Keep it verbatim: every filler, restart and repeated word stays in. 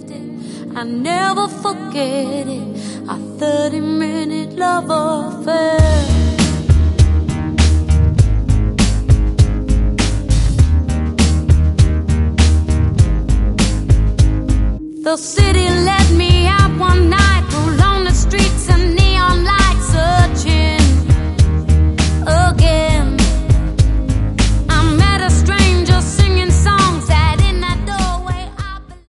missed it. I never forget it. Our thirty minute love affair. The city let me